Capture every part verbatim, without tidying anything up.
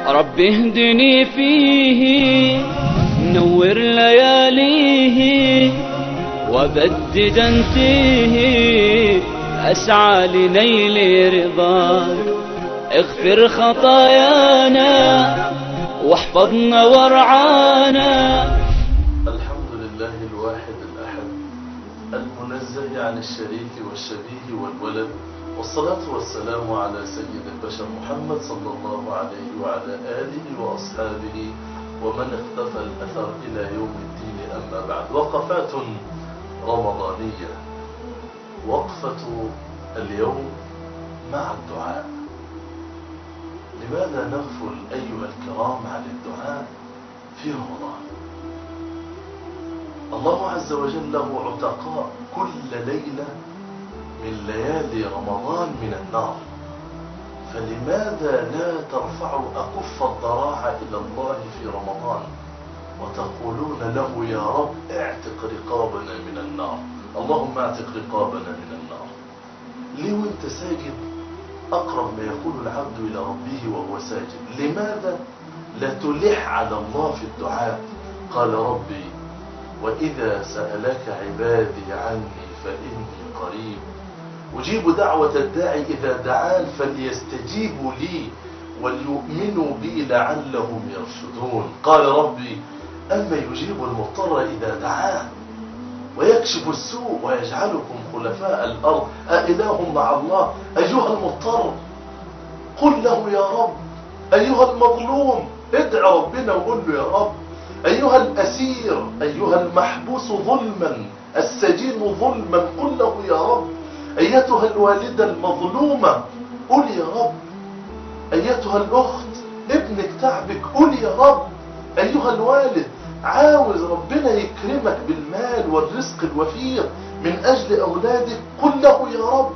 رب اهدني فيه، نور لياليه، وبدد انتيه، أسعى لنيل رضاك. اغفر خطايانا واحفظنا وارعانا. الحمد لله الواحد الأحد المنزه عن الشريك والشبيه والولد، والصلاة والسلام على سيد البشر محمد صلى الله عليه وعلى آله وأصحابه ومن اختفى الأثر إلى يوم الدين. أما بعد، وقفات رمضانية. وقفة اليوم مع الدعاء. لماذا نغفل أيها الكرام عن الدعاء في رمضان؟ الله عز وجل له عتقاء كل ليلة من ليالي رمضان من النار، فلماذا لا ترفعوا أكف الضراعة إلى الله في رمضان وتقولون له يا رب اعتق رقابنا من النار؟ اللهم اعتق رقابنا من النار. ليه وانت ساجد أقرب ما يكون العبد إلى ربه وهو ساجد؟ لماذا لا تلح على الله في الدعاء؟ قال ربي وإذا سألك عبادي عني فإني قريب أجيب دعوة الداعي إذا دعان فليستجيبوا لي وليؤمنوا بي لعلهم يرشدون. قال ربي أما يجيب المضطر إذا دعاه ويكشف السوء ويجعلكم خلفاء الأرض أإله مع الله؟ أيها المضطر قل له يا رب. أيها المظلوم ادع ربنا وقل له يا رب. أيها الأسير، أيها المحبوس ظلما، السجين ظلما، قل له يا رب. أيتها الوالدة المظلومة قل يا رب. أيتها الأخت ابنك تعبك قل يا رب. أيها الوالد عاوز ربنا يكرمك بالمال والرزق الوفير من أجل أولادك قل له يا رب.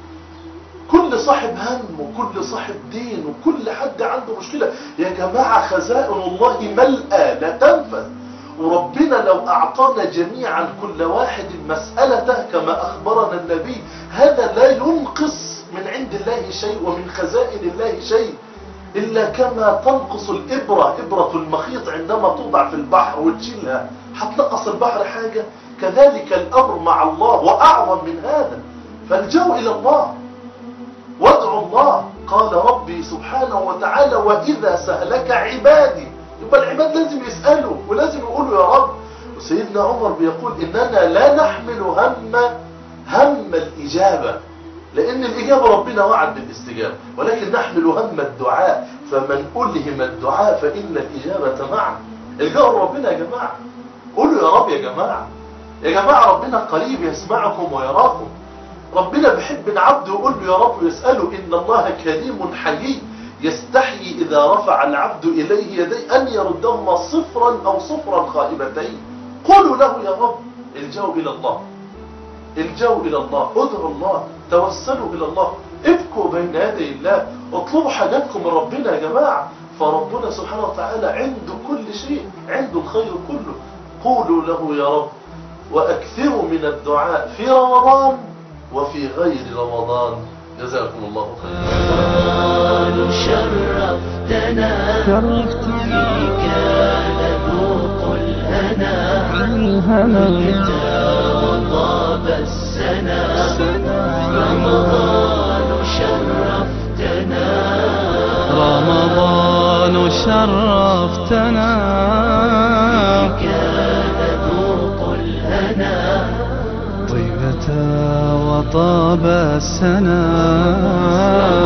كل صاحب هم وكل صاحب دين وكل حد عنده مشكلة يا جماعة، خزائن الله ملأى لا تنفذ، وربنا لو أعطانا جميعا كل واحد مسألته كما أخبرنا النبي هذا لا ينقص من عند الله شيء ومن خزائن الله شيء، إلا كما تنقص الإبرة، إبرة المخيط عندما توضع في البحر وتشيلها هتنقص البحر حاجة. كذلك الأمر مع الله وأعظم من هذا. فالجوا إلى الله وادعوا الله. قال ربي سبحانه وتعالى وإذا سألك عبادي، يبقى العباد لازم يسألوا ولازم يقولوا يا رب. وسيدنا عمر بيقول إننا لا نحمل هم هم الإجابة، لأن الإجابة ربنا وعد بالاستجابة، ولكن نحمل هم الدعاء، فمن ألهم الدعاء فإن الإجابة معه. الجأوا ربنا يا جماعة، قولوا يا رب يا جماعة. يا جماعة ربنا قريب يسمعكم ويراكم. ربنا بيحب العبد ويقول له يا رب ويسأله. إن الله كريم حيي يستحيي إذا رفع العبد إليه يديه أن يردهما صفرا أو صفرا خائبتين. قولوا له يا رب. الجوا إلى الله، الجوا إلى الله، ادعوا الله، توسلوا إلى الله، ابكوا بين يدي الله، اطلبوا حاجاتكم من ربنا يا جماعة. فربنا سبحانه وتعالى عنده كل شيء، عنده الخير كله. قولوا له يا رب. وأكثروا من الدعاء في رمضان وفي غير رمضان. جزاكم الله خيرا. شرفتنا فيك نذوق الهنا، قلت وطاب السنا. رمضان شرفتنا، رمضان شرفتنا، فيك نذوق الهنا، طيبة وطاب السنا.